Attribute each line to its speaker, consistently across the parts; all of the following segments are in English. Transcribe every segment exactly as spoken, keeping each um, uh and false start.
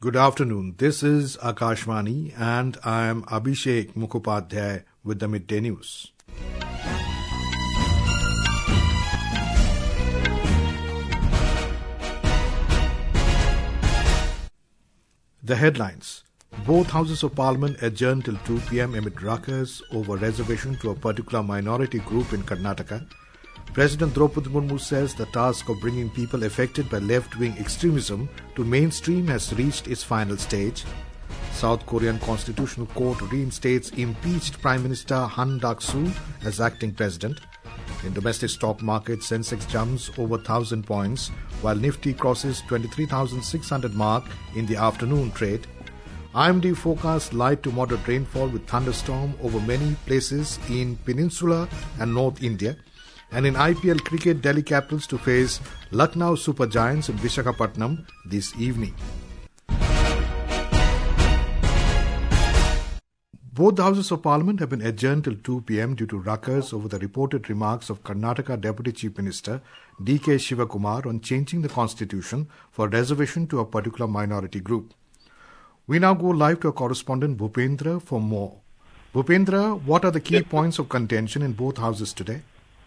Speaker 1: Good afternoon. This is Akashvani and I am Abhishek Mukhopadhyay with the Midday News. The headlines. Both houses of parliament adjourned till two p.m. amid ruckus over reservation to a particular minority group in Karnataka. President Draupadi Murmu says the task of bringing people affected by left-wing extremism to mainstream has reached its final stage. South Korean Constitutional Court reinstates impeached Prime Minister Han Duck-soo as acting president. In domestic stock market, Sensex jumps over one thousand points, while Nifty crosses twenty-three thousand six hundred mark in the afternoon trade. I M D forecasts light to moderate rainfall with thunderstorm over many places in Peninsula and North India. And in I P L cricket, Delhi Capitals to face Lucknow Super Giants in Visakhapatnam this evening. Both the Houses of Parliament have been adjourned till two p.m. due to ruckus over the reported remarks of Karnataka Deputy Chief Minister D K Shivakumar on changing the constitution for reservation to a particular minority group. We now go live to our correspondent Bhupendra for more. Bhupendra, what are the key points of contention in both houses today?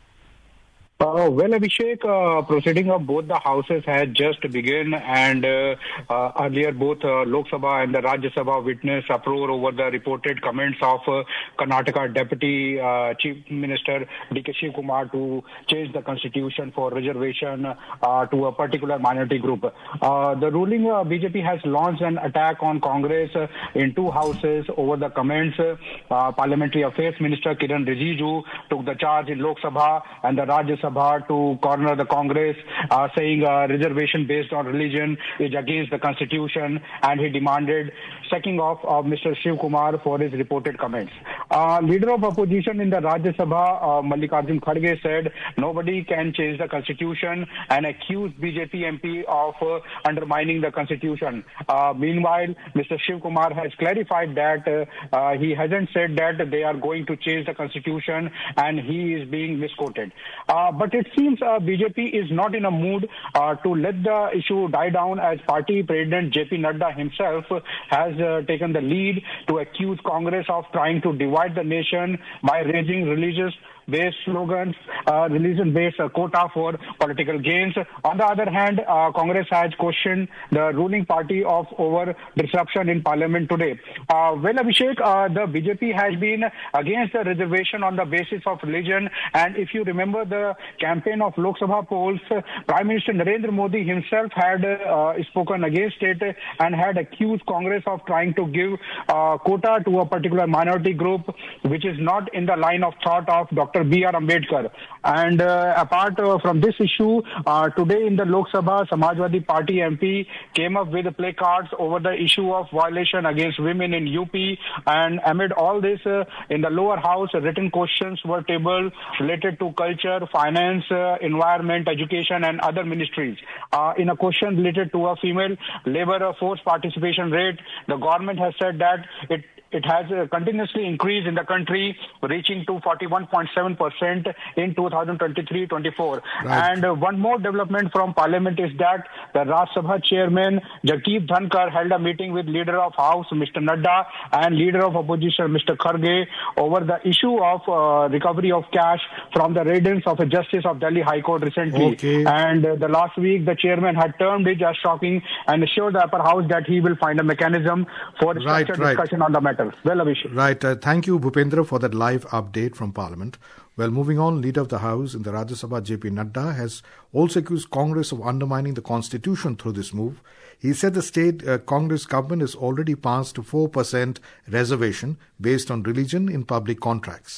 Speaker 2: Uh, well, Abhishek, uh, proceeding of both the houses had just begun, and uh, uh, earlier both uh, Lok Sabha and the Rajya Sabha witnessed uproar over the reported comments of uh, Karnataka Deputy uh, Chief Minister D K Shivakumar to change the constitution for reservation uh, to a particular minority group. Uh, the ruling uh, B J P has launched an attack on Congress uh, in two houses over the comments. Uh, Parliamentary Affairs Minister Kiran Rijiju took the charge in Lok Sabha and the Rajya Sabha to corner the Congress, uh, saying uh, reservation based on religion is against the constitution, and he demanded sacking off of Mister Shivakumar for his reported comments. Uh, leader of opposition in the Rajya Sabha, uh, Mallikarjun Kharge, said nobody can change the constitution and accused B J P M P of uh, undermining the constitution. Uh, meanwhile, Mister Shivakumar has clarified that uh, uh, he hasn't said that they are going to change the constitution, and he is being misquoted. Uh, But it seems uh, B J P is not in a mood uh, to let the issue die down, as party president J P Nadda himself has uh, taken the lead to accuse Congress of trying to divide the nation by raising religious based slogans, uh, religion-based uh, quota for political gains. On the other hand, uh, Congress has questioned the ruling party of over disruption in Parliament today. Uh, well, Abhishek, uh, the B J P has been against the reservation on the basis of religion, and if you remember the campaign of Lok Sabha polls, uh, Prime Minister Narendra Modi himself had uh, spoken against it and had accused Congress of trying to give uh, quota to a particular minority group, which is not in the line of thought of Doctor B R Ambedkar. And uh, apart uh, from this issue, uh, today in the Lok Sabha, Samajwadi Party M P came up with placards over the issue of violation against women in U P. And amid all this, uh, in the lower house, written questions were tabled related to culture, finance, uh, environment, education, and other ministries. Uh, in a question related to a female labor force participation rate, the government has said that it It has uh, continuously increased in the country, reaching to forty-one point seven percent in two thousand twenty-three twenty-four. Right. And uh, one more development from Parliament is that the Rajya Sabha chairman Jagdeep Dhankar held a meeting with leader of House Mister Nadda and leader of opposition Mister Kharge over the issue of uh, recovery of cash from the raidings of a justice of Delhi High Court recently. Okay. And uh, the last week, the chairman had termed it as shocking and assured the upper house that he will find a mechanism for a structured right, right. discussion on the matter. Well, Abhishek.
Speaker 1: Right. Uh, thank you, Bhupendra, for that live update from Parliament. Well, moving on, Leader of the House in the Rajya Sabha, J P Nadda, has also accused Congress of undermining the Constitution through this move. He said the state uh, Congress government has already passed a four percent reservation based on religion in public contracts.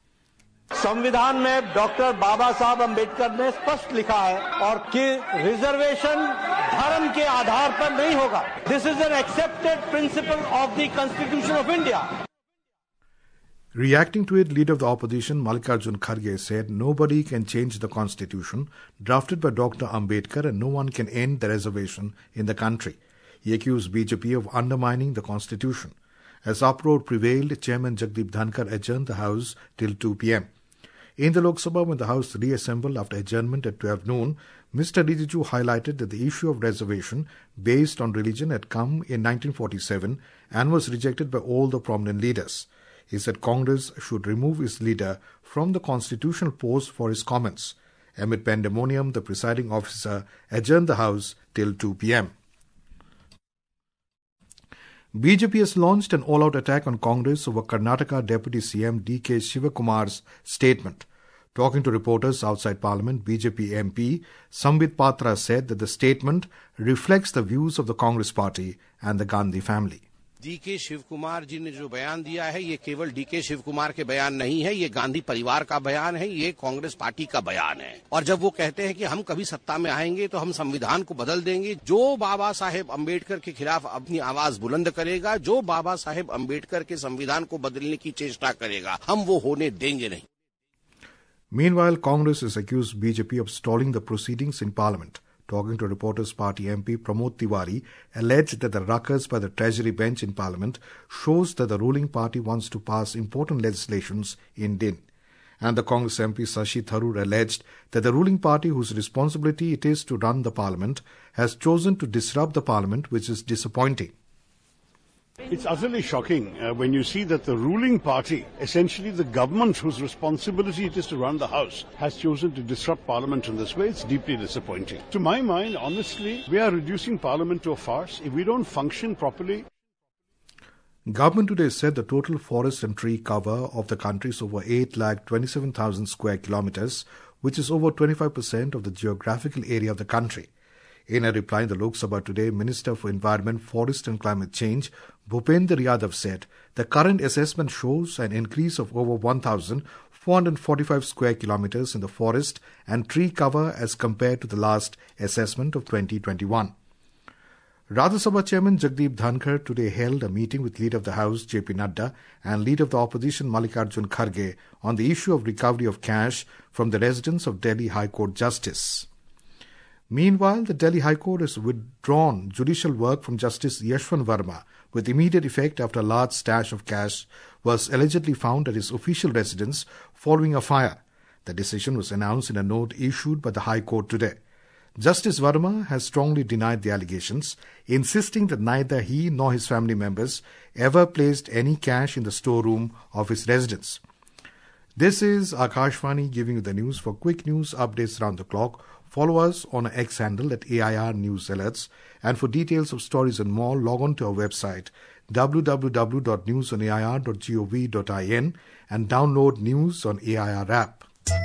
Speaker 3: संविधान में doctor बाबा साहब अम्बेडकर ने स्पष्ट लिखा है और कि reservation धर्म के आधार पर नहीं होगा. This is an accepted principle of the constitution of India.
Speaker 1: Reacting to it, Leader of the Opposition Mallikarjun Kharge said nobody can change the constitution drafted by Doctor Ambedkar and no one can end the reservation in the country. He accused B J P of undermining the constitution. As uproar prevailed, Chairman Jagdeep Dhankar adjourned the House till two p.m. In the Lok Sabha, when the House reassembled after adjournment at twelve noon, Mister Rijiju highlighted that the issue of reservation based on religion had come in nineteen forty-seven and was rejected by all the prominent leaders. He said Congress should remove its leader from the constitutional post for his comments. Amid pandemonium, the presiding officer adjourned the House till two p.m. B J P has launched an all-out attack on Congress over Karnataka Deputy C M D K Shivakumar's statement. Talking to reporters outside Parliament, B J P M P Sambit Patra said that the statement reflects the views of the Congress party and the Gandhi family.
Speaker 4: D K Shiv Kumar ji ने जो बयान दिया है ये केवल D K Shiv Kumar के बयान नहीं है, ये गांधी परिवार का बयान है, ये कांग्रेस पार्टी का बयान है। और जब वो कहते हैं कि हम कभी सत्ता में आएंगे तो हम संविधान को बदल देंगे, जो बाबा साहेब अम्बेडकर के खिलाफ अपनी आवाज बुलंद करेगा, जो बाबा साहेब अम्बेडकर के संविधान को बदलने की चेष्टा करेगा, हम वो होने देंगे नहीं।
Speaker 1: Meanwhile, Congress has accused B J P of stalling the proceedings in Parliament. Talking to reporters, party M P Pramod Tiwari alleged that the ruckus by the Treasury bench in Parliament shows that the ruling party wants to pass important legislations in din. And the Congress M P Shashi Tharoor alleged that the ruling party, whose responsibility it is to run the Parliament, has chosen to disrupt the Parliament, which is disappointing.
Speaker 5: It's utterly shocking uh, when you see that the ruling party, essentially the government whose responsibility it is to run the House, has chosen to disrupt Parliament in this way. It's deeply disappointing. To my mind, honestly, we are reducing Parliament to a farce. If we don't function properly...
Speaker 1: Government today said the total forest and tree cover of the country is over eight lakh twenty-seven thousand square kilometers, which is over twenty-five percent of the geographical area of the country. In a reply in the Lok Sabha today, Minister for Environment, Forest and Climate Change, Bhupendra Yadav said the current assessment shows an increase of over one thousand four hundred forty-five square kilometers in the forest and tree cover as compared to the last assessment of twenty twenty-one. Rajya Sabha Chairman Jagdeep Dhankar today held a meeting with Leader of the House J P Nadda and Leader of the Opposition Mallikarjun Kharge on the issue of recovery of cash from the residence of Delhi High Court Justice. Meanwhile, the Delhi High Court has withdrawn judicial work from Justice Yashwant Verma with immediate effect after a large stash of cash was allegedly found at his official residence following a fire. The decision was announced in a note issued by the High Court today. Justice Verma has strongly denied the allegations, insisting that neither he nor his family members ever placed any cash in the storeroom of his residence. This is Akashvani giving you the news. For quick news updates around the clock, follow us on our X handle at A I R News Alerts. And for details of stories and more, log on to our website w w w dot news on a i r dot gov dot in and download News on A I R app.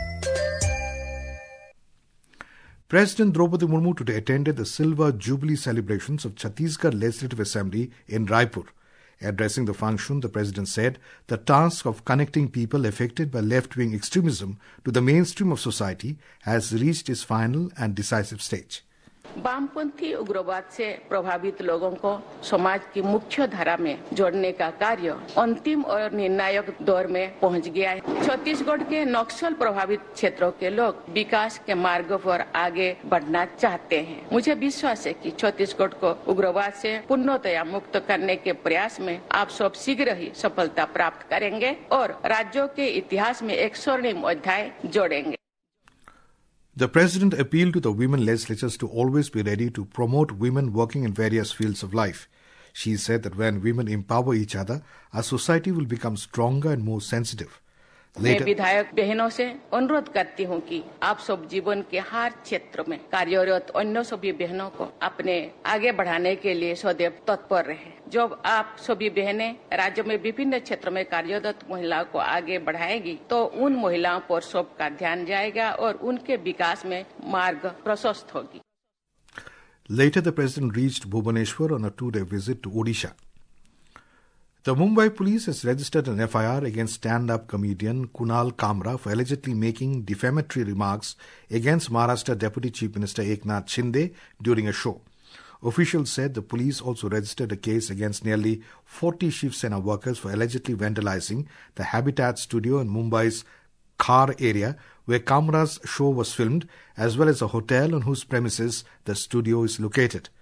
Speaker 1: President Draupadi Murmu today attended the Silver Jubilee celebrations of Chhattisgarh Legislative Assembly in Raipur. Addressing the function, the President said the task of connecting people affected by left-wing extremism to the mainstream of society has reached its final and decisive stage.
Speaker 6: वामपंथी उग्रवाद से प्रभावित लोगों को समाज की मुख्य धारा में जोड़ने का कार्य अंतिम और निर्णायक दौर में पहुंच गया है। छत्तीसगढ़ के नक्सल प्रभावित क्षेत्रों के लोग विकास के मार्ग पर आगे बढ़ना चाहते हैं। मुझे विश्वास है कि छत्तीसगढ़ को उग्रवाद से पूर्णतया मुक्त करने के प्रयास में आप सब शीघ्र ही सफलता प्राप्त करेंगे और राज्यों के इतिहास में एक स्वर्णिम अध्याय जोड़ेंगे।
Speaker 1: The President appealed to the women legislatures to always be ready to promote women working in various fields of life. She said that when women empower each other, our society will become stronger and more sensitive.
Speaker 6: मैं विधायक बहनों से अनुरोध करती हूं कि आप सब जीवन के हर क्षेत्र में कार्यरत अन्य सभी बहनों को अपने आगे बढ़ाने के लिए सदैव तत्पर रहें। जब आप सभी बहनें राज्य में विभिन्न क्षेत्रों में कार्यरत महिलाओं को आगे बढ़ाएगी तो उन महिलाओं पर सबका ध्यान जाएगा और उनके विकास में मार्ग प्रशस्त होगी।
Speaker 1: Later, the President reached Bhubaneswar on a two-day visit to Odisha. The Mumbai police has registered an F I R against stand-up comedian Kunal Kamra for allegedly making defamatory remarks against Maharashtra Deputy Chief Minister Eknath Shinde during a show. Officials said the police also registered a case against nearly forty Shiv Sena workers for allegedly vandalizing the Habitat studio in Mumbai's Khar area where Kamra's show was filmed, as well as a hotel on whose premises the studio is located.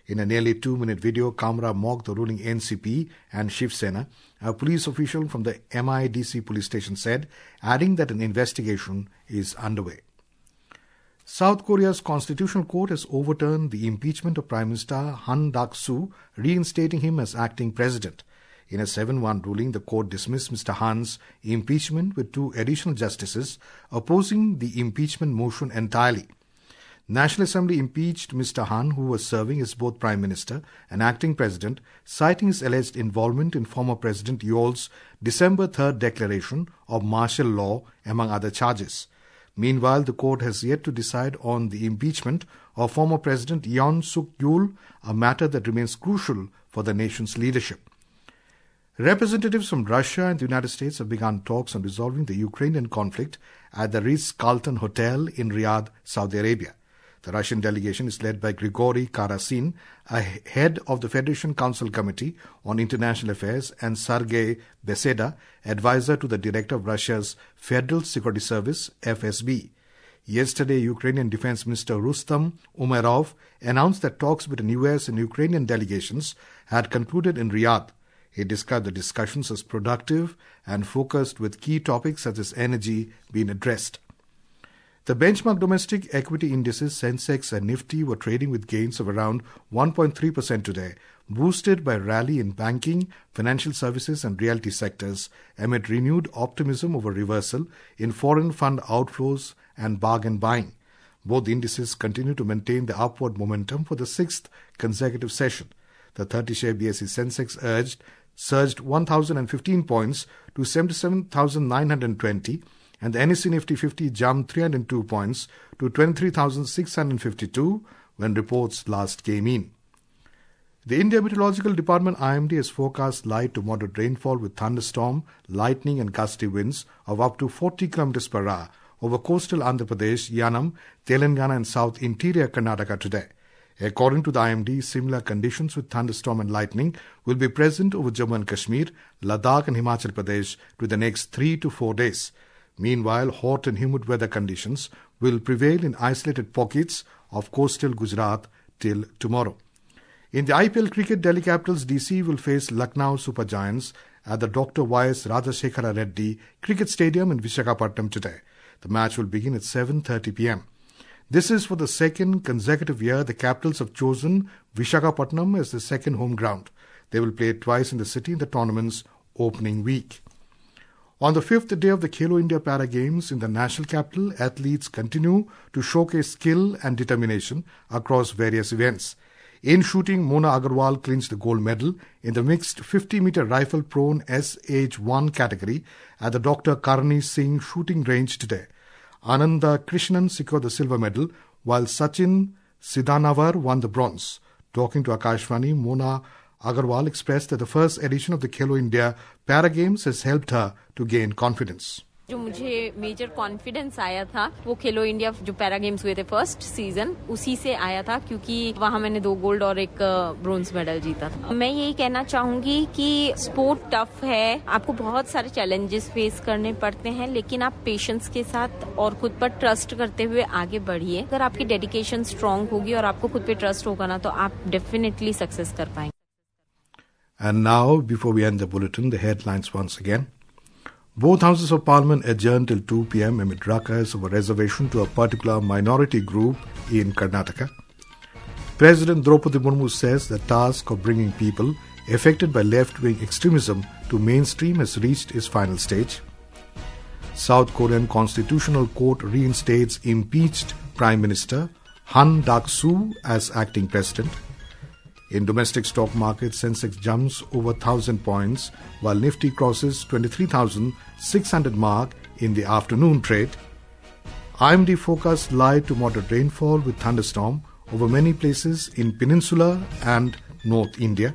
Speaker 1: In a nearly two-minute video, Kamra mocked the ruling N C P and Shiv Sena. A police official from the M I D C police station said, adding that an investigation is underway. South Korea's constitutional court has overturned the impeachment of Prime Minister Han Duck-soo, reinstating him as acting president. In a seven one ruling, the court dismissed Mister Han's impeachment with two additional justices opposing the impeachment motion entirely. National Assembly impeached Mister Han, who was serving as both Prime Minister and acting President, citing his alleged involvement in former President Yeol's December third declaration of martial law, among other charges. Meanwhile, the court has yet to decide on the impeachment of former President Yoon Suk-yeol, a matter that remains crucial for the nation's leadership. Representatives from Russia and the United States have begun talks on resolving the Ukrainian conflict at the Ritz-Carlton Hotel in Riyadh, Saudi Arabia. The Russian delegation is led by Grigory Karasin, a head of the Federation Council Committee on International Affairs, and Sergei Beseda, advisor to the director of Russia's Federal Security Service, F S B. Yesterday, Ukrainian Defense Minister Rustam Umerov announced that talks between U S and Ukrainian delegations had concluded in Riyadh. He described the discussions as productive and focused, with key topics such as energy being addressed. The benchmark domestic equity indices Sensex and Nifty were trading with gains of around one point three percent today, boosted by rally in banking, financial services and realty sectors amid renewed optimism over reversal in foreign fund outflows and bargain buying. Both indices continue to maintain the upward momentum for the sixth consecutive session. The thirty-share B S E Sensex urged surged one thousand fifteen points to seventy-seven thousand nine hundred twenty, and the N S E Nifty fifty jumped three hundred two points to twenty-three thousand six hundred fifty-two when reports last came in. The India Meteorological Department I M D has forecast light to moderate rainfall with thunderstorm, lightning and gusty winds of up to forty kilometers per hour over coastal Andhra Pradesh, Yanam, Telangana and south interior Karnataka today. According to the I M D, similar conditions with thunderstorm and lightning will be present over Jammu and Kashmir, Ladakh and Himachal Pradesh to the next three to four days. Meanwhile, hot and humid weather conditions will prevail in isolated pockets of coastal Gujarat till tomorrow. In the I P L cricket, Delhi Capitals D C will face Lucknow Super Giants at the Doctor Y S Rajasekhara Reddy Cricket Stadium in Visakhapatnam today. The match will begin at seven thirty p.m. This is for the second consecutive year the Capitals have chosen Visakhapatnam as the second home ground. They will play twice in the city in the tournament's opening week. On the fifth day of the Khelo India Para Games in the national capital, athletes continue to showcase skill and determination across various events. In shooting, Mona Agarwal clinched the gold medal in the mixed fifty-meter rifle prone S H one category at the Doctor Karni Singh shooting range today. Ananda Krishnan secured the silver medal, while Sachin Sidanavar won the bronze. Talking to Akashvani, Mona Agarwal expressed that the first edition of the Khelo India Para Games has helped her to gain confidence.
Speaker 7: जो मुझे major confidence आया था वो खेलो India जो para games हुए थे first season उसी से आया था, क्योंकि वहाँ मैंने दो गोल्ड और एक ब्रोंज मेडल जीता था. मैं यही कहना चाहूंगी कि स्पोर्ट टफ है, आपको बहुत सारे चैलेंजेस फेस करने पड़ते हैं, लेकिन आप पेशेंस के साथ और खुद पर ट्रस्ट करते हुए आगे बढ़िए. अगर आपकी डेडिकेशन स्ट्रांग होगी और आपको खुद पे ट्रस्ट होगा ना, तो आप डेफिनेटली सक्सेस कर पाएंगे.
Speaker 1: And now, before we end the bulletin, the headlines once again. Both houses of parliament adjourned till two p.m. amid ruckus over reservation to a particular minority group in Karnataka. President Draupadi Murmu says the task of bringing people affected by left-wing extremism to mainstream has reached its final stage. South Korean Constitutional Court reinstates impeached Prime Minister Han Duck-soo as acting president. In domestic stock market, Sensex jumps over one thousand points, while Nifty crosses twenty-three thousand six hundred mark in the afternoon trade. I M D forecast light to moderate rainfall with thunderstorm over many places in Peninsular and North India.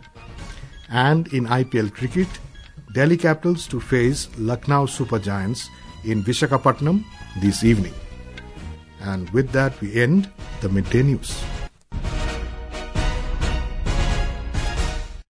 Speaker 1: And in I P L cricket, Delhi Capitals to face Lucknow Super Giants in Visakhapatnam this evening. And with that, we end the Midday News.